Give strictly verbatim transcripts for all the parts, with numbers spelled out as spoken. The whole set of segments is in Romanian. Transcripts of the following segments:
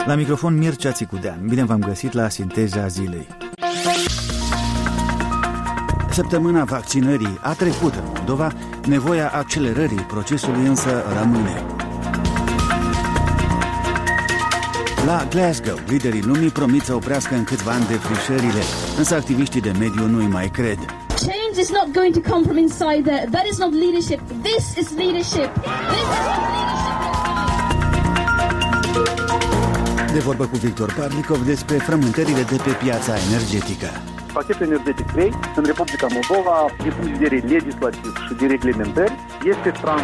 La microfon Mircea Țicudean. Bine v-am găsit la Sinteza Zilei. Săptămâna vaccinării a trecut în Moldova, nevoia accelerării procesului însă rămâne. La Glasgow, liderii lumii promit să oprească în câțiva ani defrișările, însă activiștii de mediu nu-i mai cred. Change is not going to come from inside there. That is not leadership. This is leadership. This is what leadership is. De vorbă cu Victor Parlikov despre frământările de pe piața energetică. Pachetul energetic trei în Republica Moldova, din punct de vedere legislativ și de reglementări, este trans.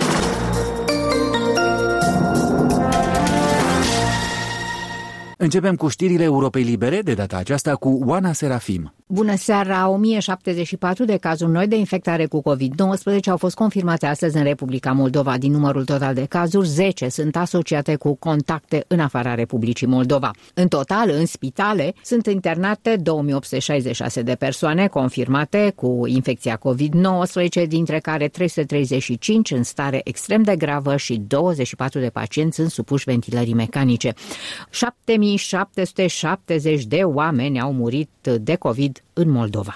Începem cu știrile Europei Libere, de data aceasta cu Oana Serafim. Bună seara! o mie șaptezeci și patru de cazuri noi de infectare cu covid nouăsprezece au fost confirmate astăzi în Republica Moldova. Din numărul total de cazuri, zece sunt asociate cu contacte în afara Republicii Moldova. În total, în spitale, sunt internate două mii opt sute șaizeci și șase de persoane confirmate cu infecția covid nouăsprezece, dintre care trei sute treizeci și cinci în stare extrem de gravă și douăzeci și patru de pacienți sunt supuși ventilării mecanice. șapte mii șapte sute șaptezeci de oameni au murit de COVID în Moldova.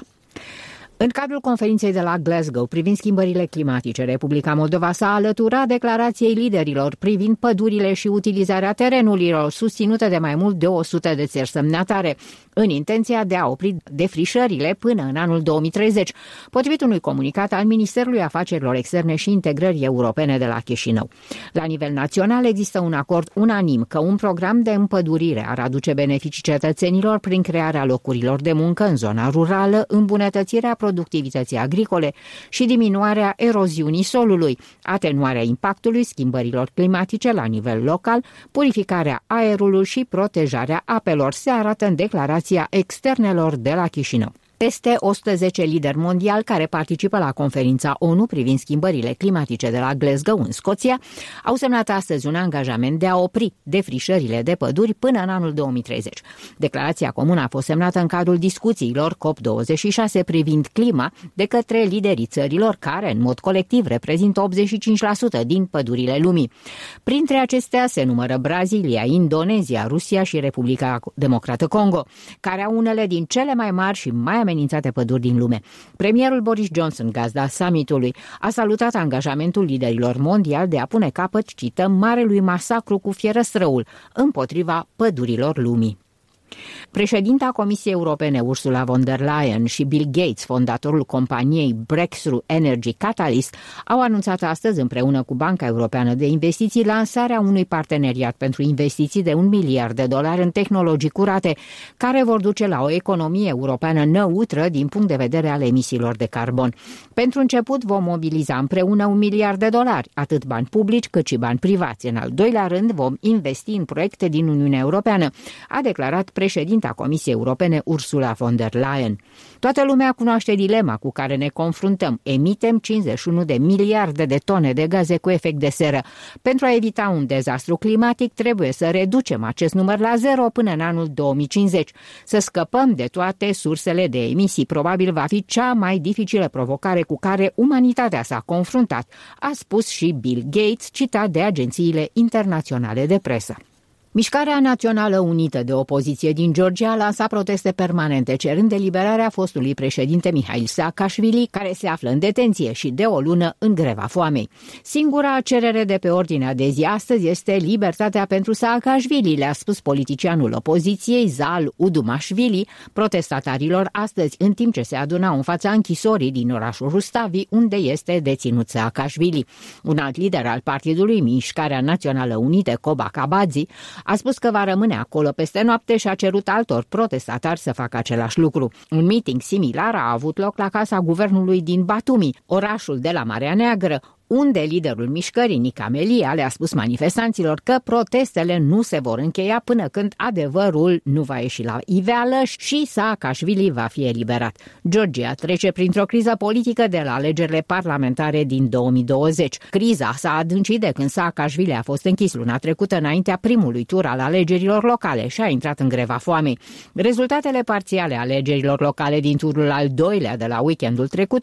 În cadrul conferinței de la Glasgow privind schimbările climatice, Republica Moldova s-a alăturat declarației liderilor privind pădurile și utilizarea terenurilor, susținute de mai mult de o sută de țări semnatare, în intenția de a opri defrișările până în anul două mii treizeci, potrivit unui comunicat al Ministerului Afacerilor Externe și Integrării Europene de la Chișinău. La nivel național există un acord unanim că un program de împădurire ar aduce beneficii cetățenilor prin crearea locurilor de muncă în zona rurală, îmbunătățirea productivității agricole și diminuarea eroziunii solului, atenuarea impactului schimbărilor climatice la nivel local, purificarea aerului și protejarea apelor, se arată în declarația externelor de la Chișinău. Peste o sută zece lideri mondiali care participă la conferința ONU privind schimbările climatice de la Glasgow, în Scoția, au semnat astăzi un angajament de a opri defrișările de păduri până în anul două mii treizeci. Declarația comună a fost semnată în cadrul discuțiilor COP douăzeci și șase privind clima de către liderii țărilor care, în mod colectiv, reprezintă optzeci și cinci la sută din pădurile lumii. Printre acestea se numără Brazilia, Indonezia, Rusia și Republica Democrată Congo, care au unele din cele mai mari și mai amenințate păduri din lume. Premierul Boris Johnson, gazda summitului, a salutat angajamentul liderilor mondiali de a pune capăt, cităm, marelui masacru cu fierăstrăul împotriva pădurilor lumii. Președinta Comisiei Europene Ursula von der Leyen și Bill Gates, fondatorul companiei Breakthrough Energy Catalyst, au anunțat astăzi împreună cu Banca Europeană de Investiții lansarea unui parteneriat pentru investiții de un miliard de dolari în tehnologii curate, care vor duce la o economie europeană neutră din punct de vedere al emisiilor de carbon. Pentru început vom mobiliza împreună un miliard de dolari, atât bani publici cât și bani privați. În al doilea rând vom investi în proiecte din Uniunea Europeană, a declarat președinta Comisiei Europene Ursula von der Leyen. Toată lumea cunoaște dilema cu care ne confruntăm. Emitem cincizeci și unu de miliarde de tone de gaze cu efect de seră. Pentru a evita un dezastru climatic, trebuie să reducem acest număr la zero până în anul două mii cincizeci. Să scăpăm de toate sursele de emisii probabil va fi cea mai dificilă provocare cu care umanitatea s-a confruntat, a spus și Bill Gates, citat de agențiile internaționale de presă. Mișcarea Națională Unită de Opoziție din Georgia a lansat proteste permanente, cerând eliberarea fostului președinte Mihail Saakashvili, care se află în detenție și de o lună în greva foamei. Singura cerere de pe ordinea de zi astăzi este libertatea pentru Saakashvili, le-a spus politicianul opoziției Zal Udumashvili protestatarilor astăzi, în timp ce se adunau în fața închisorii din orașul Rustavi, unde este deținut Saakashvili. Un alt lider al partidului, Mișcarea Națională Unită, Koba Kabadzi, a spus că va rămâne acolo peste noapte și a cerut altor protestatari să facă același lucru. Un meeting similar a avut loc la casa guvernului din Batumi, orașul de la Marea Neagră, unde liderul mișcării, Nica Melia, le-a spus manifestanților că protestele nu se vor încheia până când adevărul nu va ieși la iveală și Saakashvili va fi eliberat. Georgia trece printr-o criză politică de la alegerile parlamentare din două mii douăzeci. Criza s-a adâncit de când Saakashvili a fost închis luna trecută înaintea primului tur al alegerilor locale și a intrat în greva foamei. Rezultatele parțiale alegerilor locale din turul al doilea de la weekendul trecut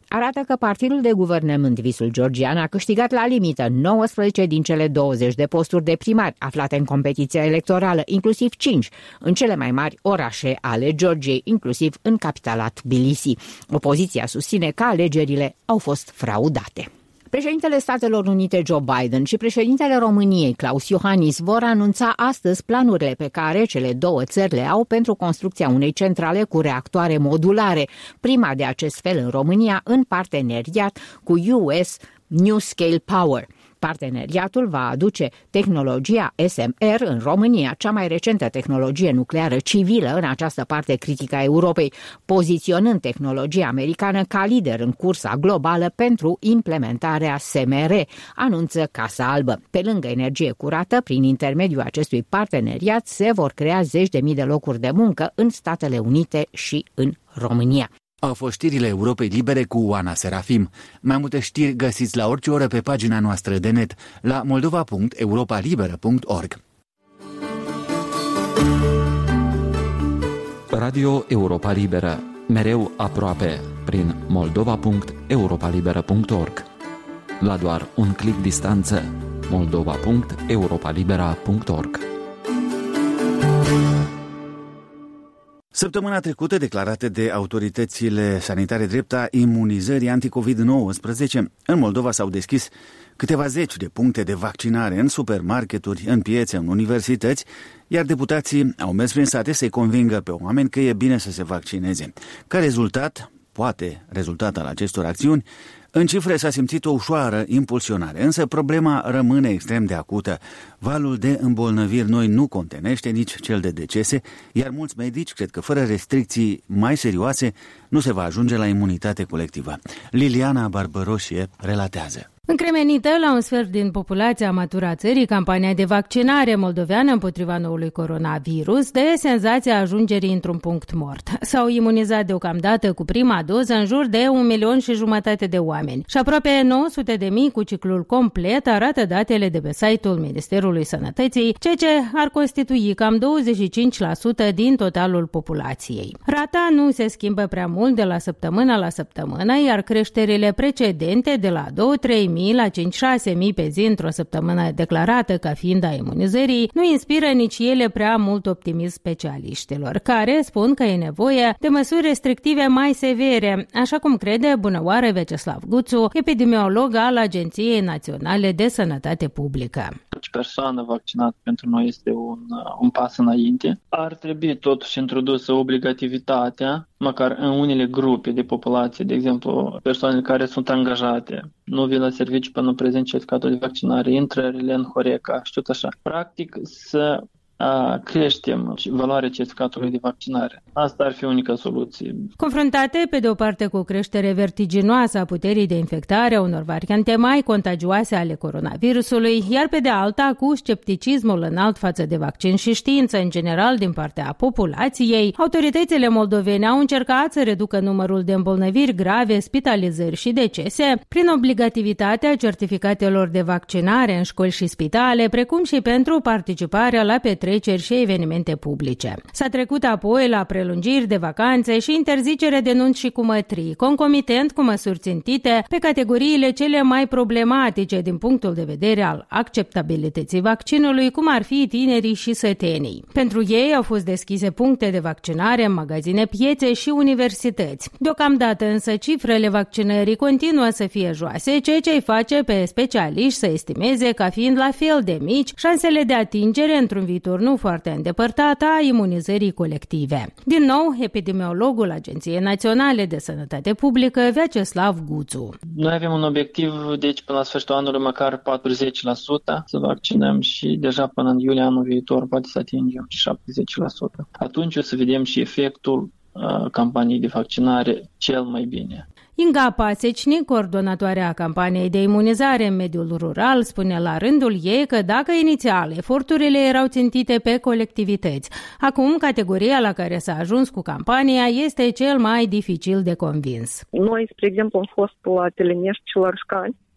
arată că partidul de guvernământ Visul Georgian a câștigat la limită nouăsprezece din cele douăzeci de posturi de primari aflate în competiția electorală, inclusiv cinci în cele mai mari orașe ale Georgiei, inclusiv în capitala Tbilisi. Opoziția susține că alegerile au fost fraudate. Președintele Statelor Unite Joe Biden și președintele României Klaus Iohannis vor anunța astăzi planurile pe care cele două țări le au pentru construcția unei centrale cu reactoare modulare, prima de acest fel în România, în parteneriat cu U S New Scale Power. Parteneriatul va aduce tehnologia S M R în România, cea mai recentă tehnologie nucleară civilă în această parte critică a Europei, poziționând tehnologia americană ca lider în cursa globală pentru implementarea S M R, anunță Casa Albă. Pe lângă energie curată, prin intermediul acestui parteneriat se vor crea zeci de mii de locuri de muncă în Statele Unite și în România. Au fost știrile Europei Libere cu Oana Serafim. Mai multe știri găsiți la orice oră pe pagina noastră de net la moldova punct europa liberă punct org. Radio Europa Liberă, mereu aproape, prin moldova punct europa liberă punct org. La doar un clic distanță, moldova punct europa liberă punct org. Săptămâna trecută, declarate de autoritățile sanitare drepta imunizării anticovid nouăsprezece, în Moldova s-au deschis câteva zeci de puncte de vaccinare în supermarketuri, în piețe, în universități, iar deputații au mers prin sate să-i convingă pe oameni că e bine să se vaccineze. Ca rezultat, poate rezultat al acestor acțiuni, în cifre s-a simțit o ușoară impulsionare, însă problema rămâne extrem de acută. Valul de îmbolnăviri noi nu contenește nici cel de decese, iar mulți medici cred că fără restricții mai serioase nu se va ajunge la imunitate colectivă. Liliana Barbăroșie relatează. Încremenită la un sfert din populația matură a țării, campania de vaccinare moldoveană împotriva noului coronavirus dă senzația ajungerii într-un punct mort. S-au imunizat deocamdată cu prima doză în jur de un milion și jumătate de oameni și aproape nouă sute de mii cu ciclul complet, arată datele de pe site-ul Ministerului Sănătății, ceea ce ar constitui cam douăzeci și cinci la sută din totalul populației. Rata nu se schimbă prea mult de la săptămână la săptămână, iar creșterile precedente de la două-trei mii la cinci-șase mii pe zi într-o săptămână declarată ca fiind a imunizării, nu inspiră nici ele prea mult optimism specialiștilor, care spun că e nevoie de măsuri restrictive mai severe, așa cum crede bunăoară Vyacheslav Guțu, epidemiolog al Agenției Naționale de Sănătate Publică. Persoană vaccinată pentru noi este un, un pas înainte. Ar trebui totuși introdusă obligativitatea, măcar în unele grupe de populație, de exemplu, persoanele care sunt angajate, nu vin la serviciu până nu prezint certificatul de vaccinare, intrările în Horeca și tot așa. Practic să a, creștem valoarea certificatului de vaccinare. Asta ar fi unica soluție. Confruntate pe de o parte cu o creștere vertiginoasă a puterii de infectare a unor variante mai contagioase ale coronavirusului, iar pe de alta cu scepticismul înalt față de vaccin și știință în general din partea populației, autoritățile moldovene au încercat să reducă numărul de îmbolnăviri grave, spitalizări și decese prin obligativitatea certificatelor de vaccinare în școli și spitale, precum și pentru participarea la petreceri și evenimente publice. S-a trecut apoi la prelungiri de vacanțe și interzicere de nunți și cumătrii, concomitent cu măsuri țintite pe categoriile cele mai problematice din punctul de vedere al acceptabilității vaccinului, cum ar fi tinerii și sătenii. Pentru ei au fost deschise puncte de vaccinare în magazine, piețe și universități. Deocamdată însă cifrele vaccinării continuă să fie joase, ceea ce îi face pe specialiști să estimeze ca fiind la fel de mici șansele de atingere într-un viitor nu foarte îndepărtat a imunizării colective. Din nou, epidemiologul Agenției Naționale de Sănătate Publică, Vyacheslav Guțu. Noi avem un obiectiv, deci până la sfârșitul anului măcar patruzeci la sută să vaccinăm și deja până în iulie anul viitor poate să atingem șaptezeci la sută. Atunci o să vedem și efectul uh, campaniei de vaccinare cel mai bine. Inga Pasecnic, coordonatoarea campaniei de imunizare în mediul rural, spune la rândul ei că dacă inițial eforturile erau țintite pe colectivități, acum categoria la care s-a ajuns cu campania este cel mai dificil de convins. Noi, spre exemplu, am fost la Telenești și la Râșcani,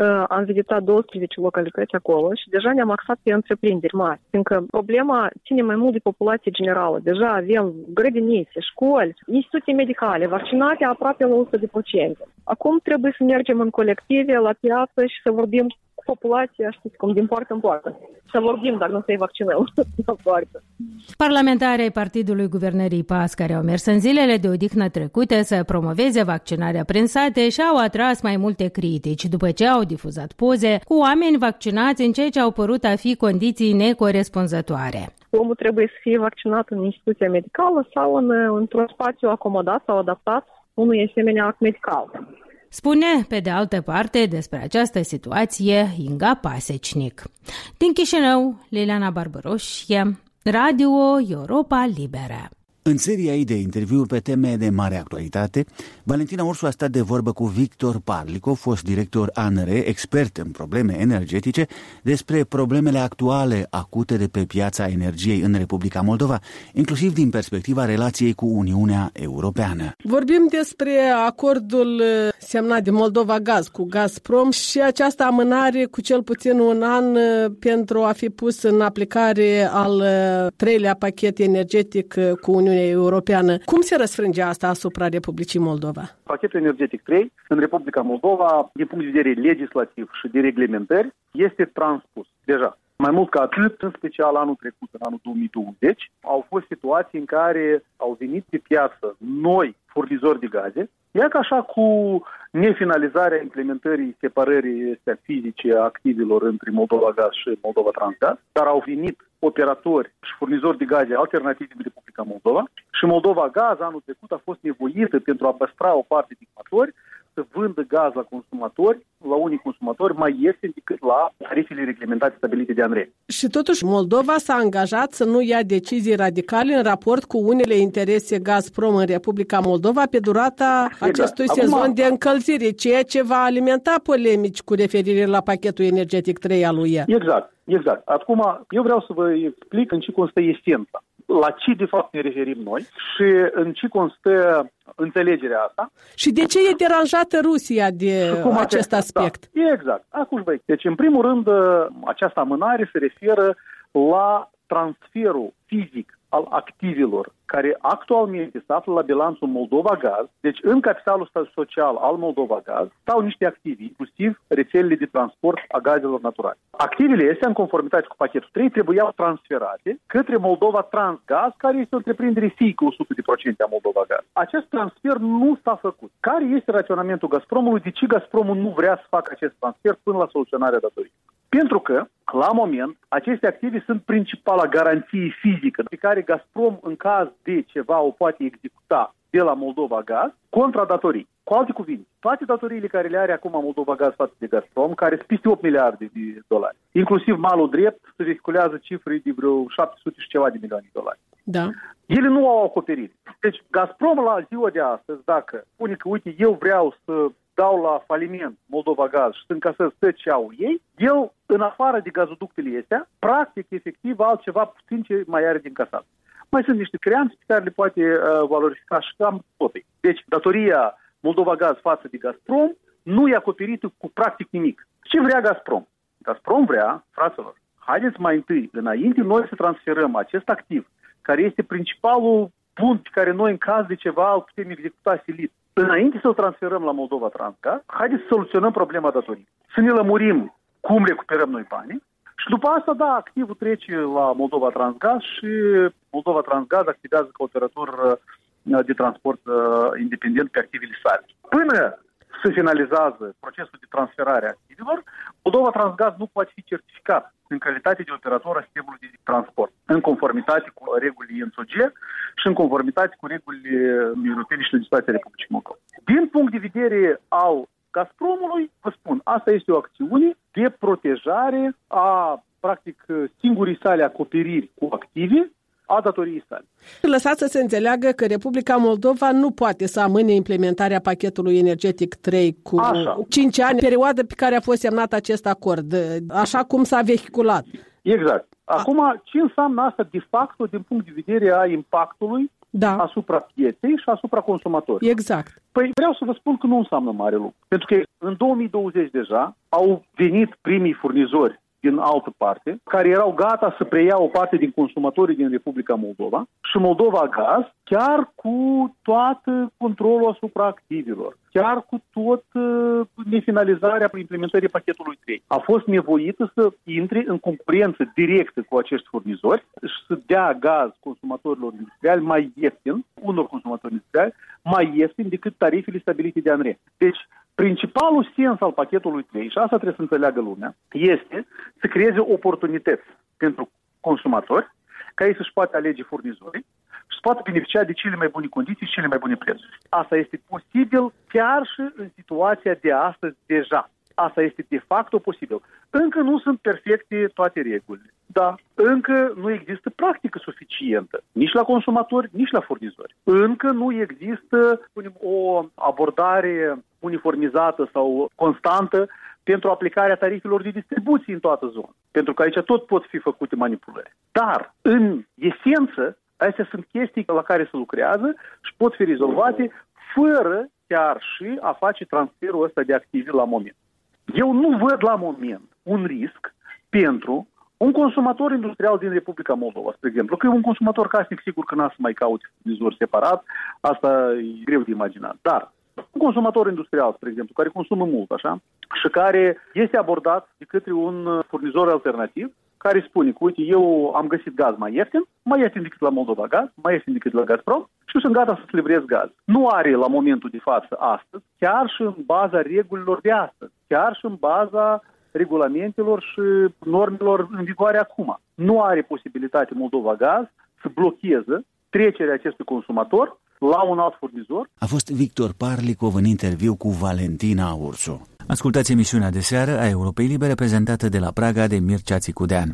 Am vizitat douăsprezece localități acolo și deja ne-am axat pe întreprinderi mari, fiindcă problema ține mai mult de populație generală. Deja avem grădinițe, școli, instituții medicale, vaccinate aproape la o sută la sută. Acum trebuie să mergem în colective, la piață și să vorbim cu populația, știți cum, din poartă în poartă. Să vorbim, dar nu să-i vaccinăm la poartă. Parlamentarii ai Partidului Guvernării P A S, care au mers în zilele de odihnă trecute să promoveze vaccinarea prin sate, și-au atras mai multe critici după ce au difuzat poze cu oameni vaccinați în ceea ce au părut a fi condiții necorespunzătoare. Omul trebuie să fie vaccinat în instituția medicală sau în, într-un spațiu acomodat sau adaptat unui asemenea act medical. Spune, pe de altă parte, despre această situație Inga Pasecnic. Din Chișinău, Liliana Barbaroșie, Radio Europa Liberă. În seria ei de interviuri pe teme de mare actualitate, Valentina Ursu a stat de vorbă cu Victor Parlico, fost director A N R, expert în probleme energetice, despre problemele actuale acute de pe piața energiei în Republica Moldova, inclusiv din perspectiva relației cu Uniunea Europeană. Vorbim despre acordul semnat de Moldova Gaz cu Gazprom și această amânare cu cel puțin un an pentru a fi pus în aplicare al treilea pachet energetic cu Uniunea Europeană. Cum se răsfrânge asta asupra Republicii Moldova? Pachetul energetic trei în Republica Moldova, din punct de vedere legislativ și de reglementări, este transpus deja. Mai mult ca atât, în special anul trecut, în anul două mii douăzeci, au fost situații în care au venit pe piață noi furnizori de gaze, iar că așa cu nefinalizarea implementării separării astea fizice a activilor între Moldova Gaz și Moldova Transgaz, dar au venit operatori și furnizori de gaze alternativi în Republica Moldova și Moldova Gaz anul trecut a fost nevoită pentru a păstra o parte din consumatori să vândă gaz la consumatori, la unii consumatori, mai ieftin decât la tarifele reglementate stabilite de A N R. Și totuși Moldova s-a angajat să nu ia decizii radicale în raport cu unele interese Gazprom în Republica Moldova pe durata exact. acestui Acum, sezon de încălzire, ceea ce va alimenta polemici cu referire la pachetul energetic trei al U E. Exact, exact. Acum, eu vreau să vă explic în ce constă esența. La ce de fapt ne referim noi și în ce constă înțelegerea asta. Și de ce e deranjată Rusia de acest aspect? Da, exact. Acum, deci, în primul rând, această amânare se referă la transferul fizic al activilor care actualmente se află la bilanțul Moldova Gaz. Deci în capitalul social al Moldova Gaz stau niște activi, inclusiv rețelele de transport a gazelor naturale. Activele astea, în conformitate cu pachetul trei, trebuiau transferate către Moldova Transgaz, care este o întreprindere fiică o sută la sută a Moldova Gaz. Acest transfer nu s-a făcut. Care este raționamentul Gazpromului? De ce Gazpromul nu vrea să facă acest transfer până la soluționarea datoriei? Pentru că, la moment, aceste active sunt principala garanție fizică pe care Gazprom, în caz de ceva, o poate executa de la Moldova Gaz contra datorii. Cu alte cuvinte, toate datoriile care le are acum Moldova Gaz față de Gazprom, care sunt peste opt miliarde de dolari, inclusiv malul drept, se vehiculează cifre de vreo șapte sute și ceva de milioane de dolari. Da. Ele nu au acoperire. Deci Gazprom la ziua de astăzi, dacă spune că, uite, eu vreau să dau la faliment Moldova Gaz și să încasez tot ce au ei, el, în afară de gazoductele astea, practic, efectiv, altceva puțin ce mai are din casat. Mai sunt niște creanțe pe care le poate uh, valorifica și cam tot. Deci, datoria Moldova Gaz față de Gazprom nu e acoperită cu practic nimic. Ce vrea Gazprom? Gazprom vrea, fraților, haideți mai întâi, înainte noi să transferăm acest activ, care este principalul punct pe care noi, în caz de ceva, îl putem executa silit. Înainte să-l transferăm la Moldova Transgaz, haideți să soluționăm problema datoriei. Să ne lămurim cum recuperăm noi banii și după asta, da, activul trece la Moldova Transgaz și Moldova Transgaz activează ca operator de transport independent pe activele sale. Până se finalizează procesul de transferare a activelor, Moldova Transgaz nu poate fi certificat în calitate de operator a sistemului de transport, în conformitate cu regulile N S O G și în conformitate cu regulile europene și legislația Republicii Moldova. Din punct de vedere al Gazpromului, vă spun, asta este o acțiune de protejare a, practic, singurii sale acoperiri cu active a datoriei sale. Lăsați să se înțeleagă că Republica Moldova nu poate să amâne implementarea pachetului energetic trei cu așa. cinci ani, perioadă pe care a fost semnat acest acord, așa cum s-a vehiculat. Exact. Acum, ce înseamnă asta de facto din punct de vedere a impactului da. asupra pieței și asupra consumatorilor? Exact. Păi vreau să vă spun că nu înseamnă mare lucru. Pentru că în două mii douăzeci deja au venit primii furnizori din altă parte, care erau gata să preia o parte din consumatorii din Republica Moldova și Moldova Gaz, chiar cu toată controlul asupra activilor, chiar cu tot uh, nefinalizarea implementării pachetului trei. A fost nevoită să intre în concurență directă cu acești furnizori și să dea gaz consumatorilor industriali mai ieftin, unor consumatori industriali, mai ieftin decât tarifele stabilite de ANRE. Deci, principalul sens al pachetului trei, și asta trebuie să înțeleagă lumea, este să creeze oportunități pentru consumatori ca ei să-și poată alege furnizorii și să poată beneficia de cele mai bune condiții și cele mai bune prețuri. Asta este posibil chiar și în situația de astăzi deja. Asta este de fapt posibil. Încă nu sunt perfecte toate regulile. Da, încă nu există practică suficientă, nici la consumatori, nici la furnizori. Încă nu există o abordare uniformizată sau constantă pentru aplicarea tarifelor de distribuție în toată zona. Pentru că aici tot pot fi făcute manipulări. Dar, în esență, astea sunt chestii la care se lucrează și pot fi rezolvate fără chiar și a face transferul ăsta de active la moment. Eu nu văd la moment un risc pentru un consumator industrial din Republica Moldova, spre exemplu, că e un consumator casnic, sigur că n-a să mai caute furnizori separat, asta e greu de imaginat. Dar un consumator industrial, spre exemplu, care consumă mult, așa, și care este abordat de către un furnizor alternativ, care spune că, uite, eu am găsit gaz mai ieftin, mai ieftin decât la Moldova Gaz, mai ieftin decât la Gazprom și sunt gata să-ți livrez gaz. Nu are la momentul de față astăzi, chiar și în baza regulilor de astăzi, chiar și în baza regulamentelor și normelor în vigoare acum. Nu are posibilitate Moldova Gaz să blocheze trecerea acestui consumator la un alt furnizor. A fost Victor Parlicov în interviu cu Valentina Ursu. Ascultați emisiunea de seară a Europei Libere, prezentată de la Praga de Mircea Țicudean.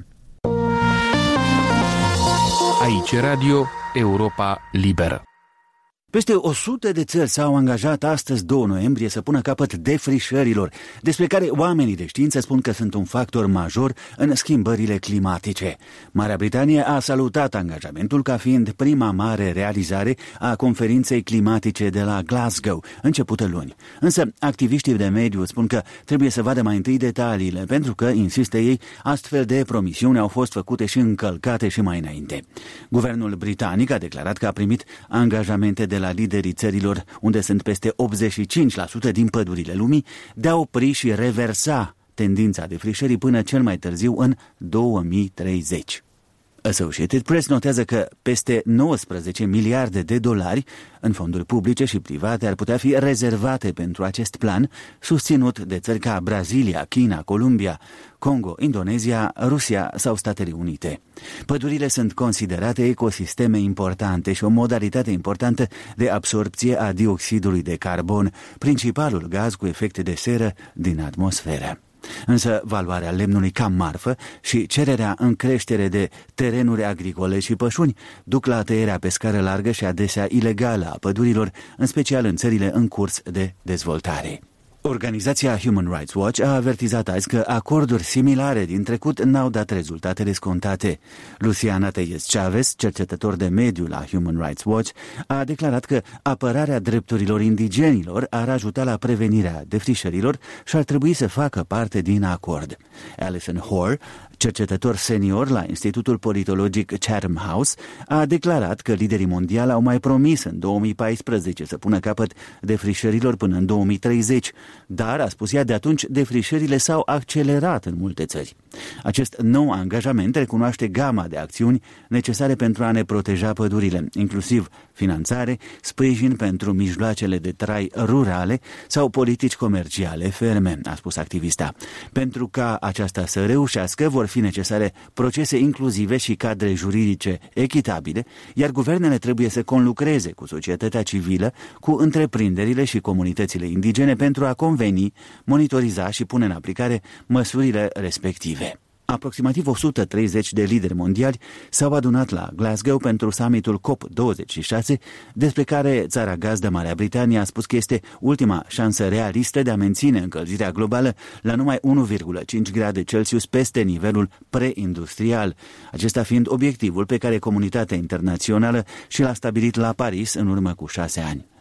Aici Radio Europa Liberă. Peste o sută de țări s-au angajat astăzi, doi noiembrie, să pună capăt defrișărilor, despre care oamenii de știință spun că sunt un factor major în schimbările climatice. Marea Britanie a salutat angajamentul ca fiind prima mare realizare a conferinței climatice de la Glasgow, începută luni. Însă, activiștii de mediu spun că trebuie să vadă mai întâi detaliile, pentru că, insistă ei, astfel de promisiuni au fost făcute și încălcate și mai înainte. Guvernul britanic a declarat că a primit angajamente de la liderii țărilor, unde sunt peste optzeci și cinci la sută din pădurile lumii, de a opri și reversa tendința defrișării până cel mai târziu în două mii treizeci. Associated Press notează că peste nouăsprezece miliarde de dolari în fonduri publice și private ar putea fi rezervate pentru acest plan, susținut de țări ca Brazilia, China, Columbia, Congo, Indonezia, Rusia sau Statele Unite. Pădurile sunt considerate ecosisteme importante și o modalitate importantă de absorbție a dioxidului de carbon, principalul gaz cu efecte de seră din atmosferă. Însă valoarea lemnului ca marfă și cererea în creștere de terenuri agricole și pășuni duc la tăierea pe scară largă și adesea ilegală a pădurilor, în special în țările în curs de dezvoltare. Organizația Human Rights Watch a avertizat azi că acorduri similare din trecut n-au dat rezultatele scontate. Luciana Tellez-Chavez, cercetător de mediu la Human Rights Watch, a declarat că apărarea drepturilor indigenilor ar ajuta la prevenirea defrișărilor și ar trebui să facă parte din acord. Alison Hoare, cercetător senior la Institutul Politologic Chatham House, a declarat că liderii mondiali au mai promis în două mii paisprezece să pună capăt defrișărilor până în două mii treizeci, dar, a spus ea, de atunci defrișările s-au accelerat în multe țări. Acest nou angajament recunoaște gama de acțiuni necesare pentru a ne proteja pădurile, inclusiv finanțare, sprijin pentru mijloacele de trai rurale sau politici comerciale ferme, a spus activista. Pentru ca aceasta să reușească, vor fi necesare procese inclusive și cadre juridice echitabile, iar guvernele trebuie să conlucreze cu societatea civilă, cu întreprinderile și comunitățile indigene pentru a conveni, monitoriza și pune în aplicare măsurile respective. Aproximativ o sută treizeci de lideri mondiali s-au adunat la Glasgow pentru summitul C O P douăzeci și șase, despre care țara gazdă Marea Britanie a spus că este ultima șansă realistă de a menține încălzirea globală la numai unu virgulă cinci grade Celsius peste nivelul preindustrial, acesta fiind obiectivul pe care comunitatea internațională și l-a stabilit la Paris în urmă cu șase ani.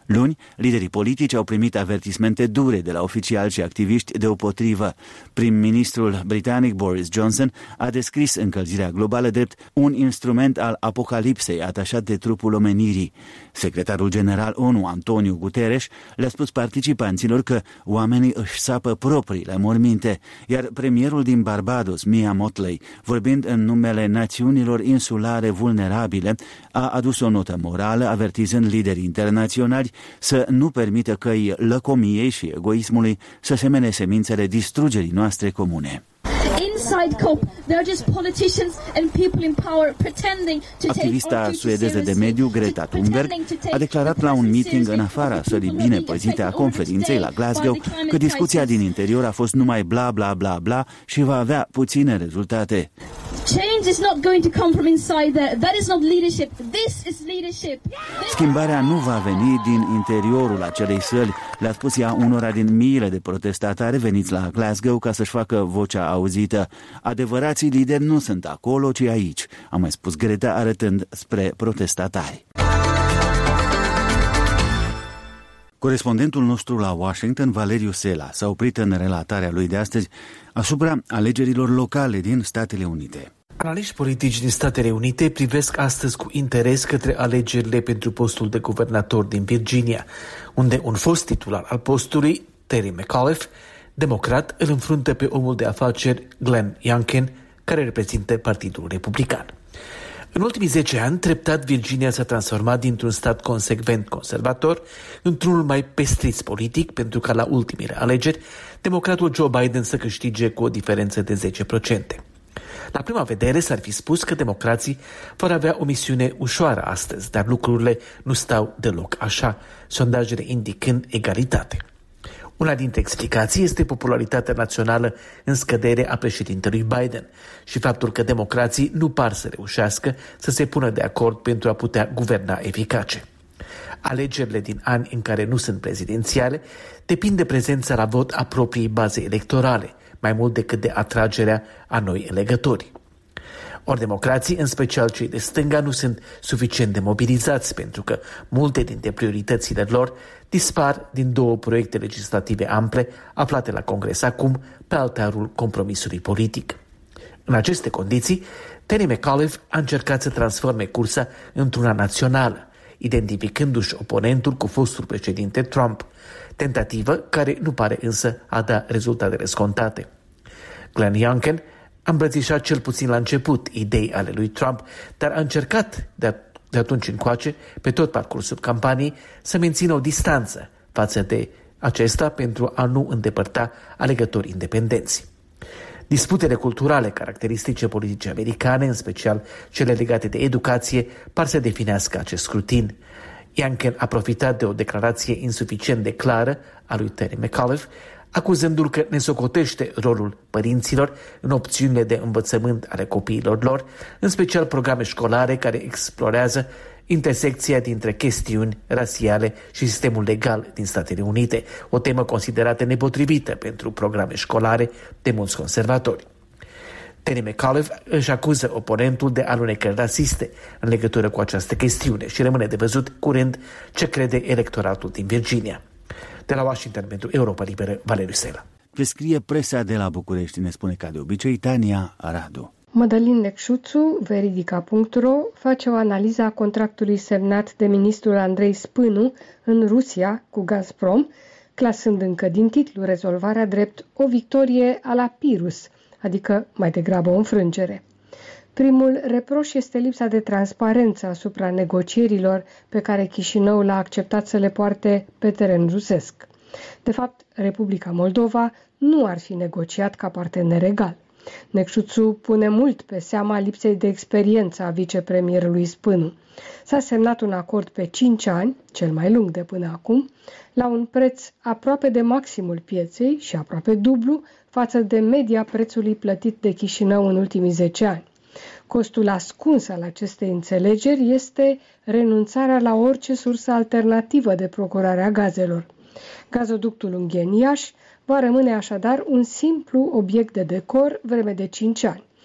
Luni, liderii politici au primit avertismente dure de la oficiali și activiști deopotrivă. Prim-ministrul britanic Boris Johnson a descris încălzirea globală drept un instrument al apocalipsei atașat de trupul omenirii. Secretarul general ONU, Antonio Guterres, le-a spus participanților că oamenii își sapă propriile morminte, iar premierul din Barbados, Mia Mottley, vorbind în numele națiunilor insulare vulnerabile, a adus o notă morală avertizând liderii internaționali să nu permită căi lăcomiei și egoismului să semene semințele distrugerii noastre comune. Inside COP, there are just politicians and people in power pretending to take Activista suedeză de mediu Greta Thunberg a declarat la un meeting în afara sării bine păzite a conferinței la Glasgow că discuția din interior a fost numai bla bla bla bla și va avea puține rezultate. Change is not going to come from inside there. That is not leadership. This is leadership. Schimbarea nu va veni din interiorul acelei săli, le-a spus ea unora din miile de protestatari veniți la Glasgow ca să-și facă vocea auzită. Adevărații lideri nu sunt acolo, ci aici, a mai spus Greta arătând spre protestatari. Corespondentul nostru la Washington, Valeriu Sela, s-a oprit în relatarea lui de astăzi asupra alegerilor locale din Statele Unite. Analiști politici din Statele Unite privesc astăzi cu interes către alegerile pentru postul de guvernator din Virginia, unde un fost titular al postului, Terry McAuliffe, democrat, îl înfruntă pe omul de afaceri Glenn Youngkin, care reprezintă Partidul Republican. În ultimii zece ani, treptat, Virginia s-a transformat dintr-un stat consecvent conservator într-unul mai pestriț politic, pentru ca la ultimele alegeri, democratul Joe Biden să câștige cu o diferență de zece la sută. La prima vedere s-ar fi spus că democrații vor avea o misiune ușoară astăzi, dar lucrurile nu stau deloc așa, sondajele indicând egalitate. Una dintre explicații este popularitatea națională în scădere a președintelui Biden și faptul că democrații nu par să reușească să se pună de acord pentru a putea guverna eficace. Alegerile din ani în care nu sunt prezidențiale depind de prezența la vot a propriei baze electorale, mai mult decât de atragerea a noi elegători. Ori democrații, în special cei de stânga, nu sunt suficient de mobilizați pentru că multe dintre prioritățile lor dispar din două proiecte legislative ample aflate la Congres acum pe altarul compromisului politic. În aceste condiții, Terry McAuliffe a încercat să transforme cursa într-una națională, identificându-și oponentul cu fostul președinte Trump, tentativă care nu pare însă a da rezultatele scontate. Glenn Youngkin a îmbrățișat cel puțin la început idei ale lui Trump, dar a încercat de, de atunci încoace, pe tot parcursul campaniei, să mențină o distanță față de acesta pentru a nu îndepărta alegători independenți. Disputele culturale caracteristice politice americane, în special cele legate de educație, par să definească acest scrutin. Youngkin a profitat de o declarație insuficient de clară a lui Terry McAuliffe, acuzându-l că ne socotește rolul părinților în opțiunile de învățământ ale copiilor lor, în special programe școlare care explorează intersecția dintre chestiuni rasiale și sistemul legal din Statele Unite, o temă considerată nepotrivită pentru programe școlare de mulți conservatori. Terry McAuliffe își acuză oponentul de alunecări rasiste în legătură cu această chestiune și rămâne de văzut curând ce crede electoratul din Virginia. De la Washington pentru Europa Liberă, Valeriu Sela. Prescrie presa de la București, ne spune ca de obicei Tania Radu. Mădălin Necșuțu, veridica punct ro, face o analiză a contractului semnat de ministrul Andrei Spânu în Rusia cu Gazprom, clasând încă din titlu rezolvarea drept o victorie a la Pirus, adică mai degrabă o înfrângere. Primul reproș este lipsa de transparență asupra negocierilor pe care Chișinău l-a acceptat să le poarte pe teren rusesc. De fapt, Republica Moldova nu ar fi negociat ca partener egal. Necșuțu pune mult pe seama lipsei de experiență a vicepremierului Spânu. S-a semnat un acord pe cinci ani, cel mai lung de până acum, la un preț aproape de maximul pieței și aproape dublu față de media prețului plătit de Chișinău în ultimii zece ani. Costul ascuns al acestei înțelegeri este renunțarea la orice sursă alternativă de procurare a gazelor. Gazoductul Ungheni-Iași va rămâne așadar un simplu obiect de decor vreme de cinci ani.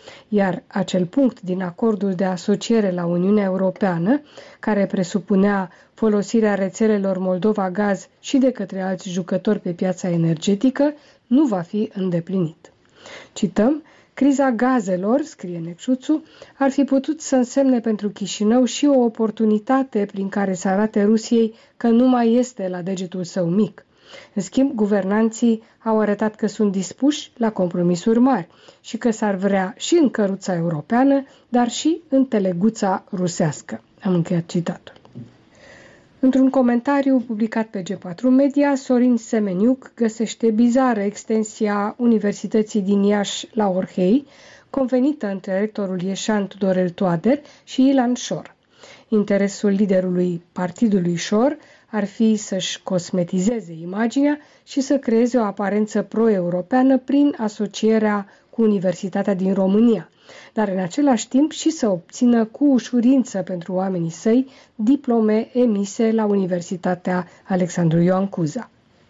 iar acel punct din acordul de asociere la Uniunea Europeană, care presupunea folosirea rețelelor Moldova Gaz și de către alți jucători pe piața energetică, nu va fi îndeplinit. Cităm: criza gazelor, scrie Necșuțu, ar fi putut să însemne pentru Chișinău și o oportunitate prin care să arate Rusiei că nu mai este la degetul său mic. În schimb, guvernanții au arătat că sunt dispuși la compromisuri mari și că s-ar vrea și în căruța europeană, dar și în teleguța rusească. Am încheiat citatul. Într-un comentariu publicat pe G patru Media, Sorin Semeniuc găsește bizară extensia Universității din Iași la Orhei, convenită între rectorul ieșan Tudorel Toader și Ilan Șor. Interesul liderului partidului Șor ar fi să-și cosmetizeze imaginea și să creeze o aparență pro-europeană prin asocierea cu Universitatea din România, dar în același timp și să obțină cu ușurință pentru oamenii săi diplome emise la Universitatea Alexandru Ioan Cuza.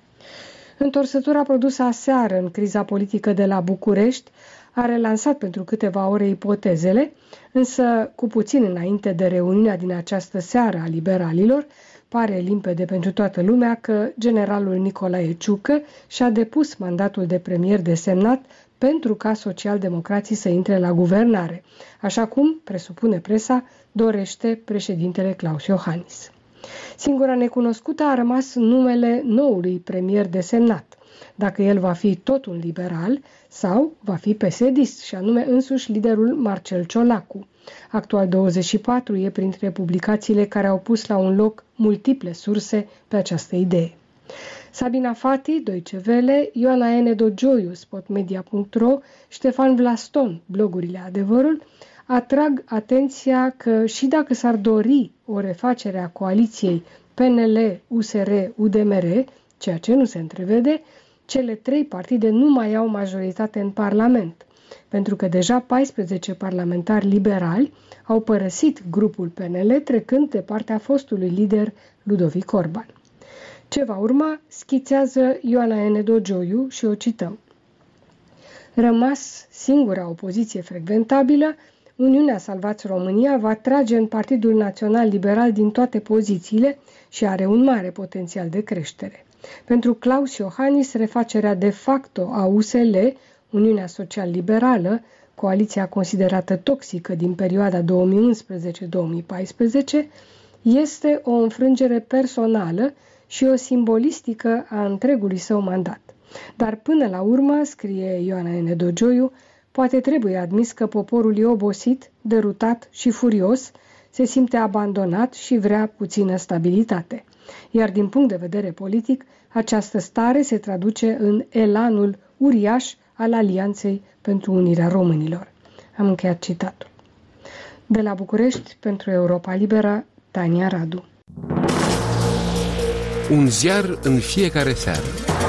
Întorsătura produsă aseară în criza politică de la București a relansat pentru câteva ore ipotezele, însă cu puțin înainte de reuniunea din această seară a liberalilor, pare limpede pentru toată lumea că generalul Nicolae Ciucă și-a depus mandatul de premier desemnat pentru ca socialdemocrații să intre la guvernare, așa cum, presupune presa, dorește președintele Klaus Iohannis. Singura necunoscută a rămas numele noului premier desemnat, dacă el va fi tot un liberal sau va fi P S D-ist, și anume însuși liderul Marcel Ciolacu. Actual douăzeci și patru e printre publicațiile care au pus la un loc multiple surse pe această idee. Sabina Fati, Deutsche Welle, Ioana N. Dogioiu, spotmedia punct ro, Ștefan Vlaston, blogurile Adevărul, atrag atenția că și dacă s-ar dori o refacere a coaliției P N L, U S R, U D M R, ceea ce nu se întrevede, cele trei partide nu mai au majoritate în Parlament, pentru că deja paisprezece parlamentari liberali au părăsit grupul P N L, trecând de partea fostului lider Ludovic Orban. Ce va urma, schițează Ioana N. Dogioiu și o cităm. Rămas singura opoziție frecventabilă, Uniunea Salvați România va trage în Partidul Național Liberal din toate pozițiile și are un mare potențial de creștere. Pentru Klaus Iohannis, refacerea de facto a U S L, Uniunea Social-Liberală, coaliția considerată toxică din perioada două mii unsprezece două mii paisprezece, este o înfrângere personală și o simbolistică a întregului său mandat. Dar până la urmă, scrie Ioana N. Dogioiu, poate trebuie admis că poporul e obosit, derutat și furios, se simte abandonat și vrea puțină stabilitate. Iar din punct de vedere politic, această stare se traduce în elanul uriaș al Alianței pentru Unirea Românilor. Am încheiat citatul. De la București, pentru Europa Liberă, Tania Radu. Un ziar în fiecare seară.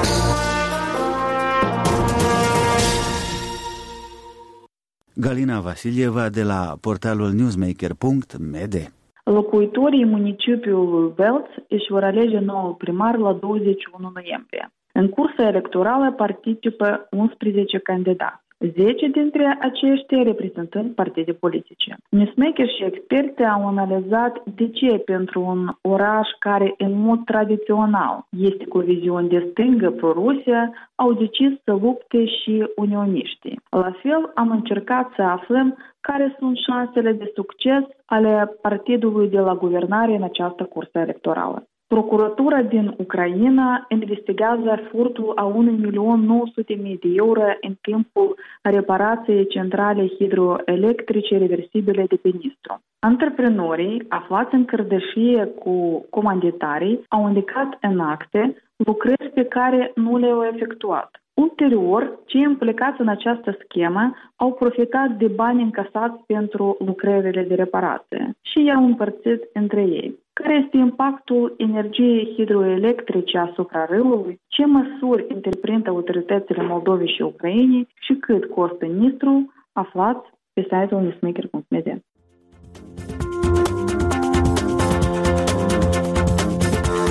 Galina Vasilieva de la portalul newsmaker punct m d. Locuitorii municipiului Belț își vor alege nou primar la douăzeci și unu noiembrie. În cursa electorală participă unsprezece candidați, zece dintre aceștia reprezentând partide politice. Newsmaker și experți au analizat de ce pentru un oraș care în mod tradițional este cu viziune de stângă pro-Rusia, au decis să lupte și unioniștii. La fel, am încercat să aflăm care sunt șansele de succes ale partidului de la guvernare în această cursă electorală. Procuratura din Ucraina investigează furtul a un milion nouă sute mii de euro în timpul reparației centrale hidroelectrice reversibile de pe Nistru. Antreprenorii, aflați în cărdășie cu comanditarii, au indicat în acte lucrări pe care nu le-au efectuat. Ulterior, cei implicați în această schemă au profitat de bani încasați pentru lucrările de reparație și i-au împărțit între ei. Care este impactul energiei hidroelectrice asupra râului? Ce măsuri întreprind autoritățile Moldovei și Ucrainei și cât costă Nistru? Aflați pe site-ul newsmaker punct m d.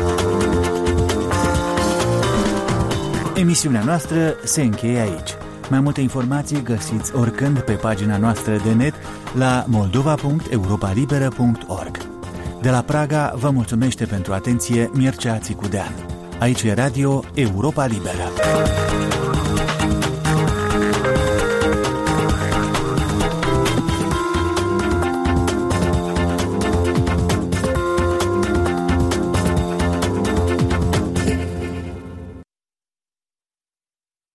Emisiunea noastră se încheie aici. Mai multe informații găsiți oricând pe pagina noastră de net la moldova punct europa liberă punct org. De la Praga vă mulțumește pentru atenție Mircea Țicudean. Aici e Radio Europa Liberă.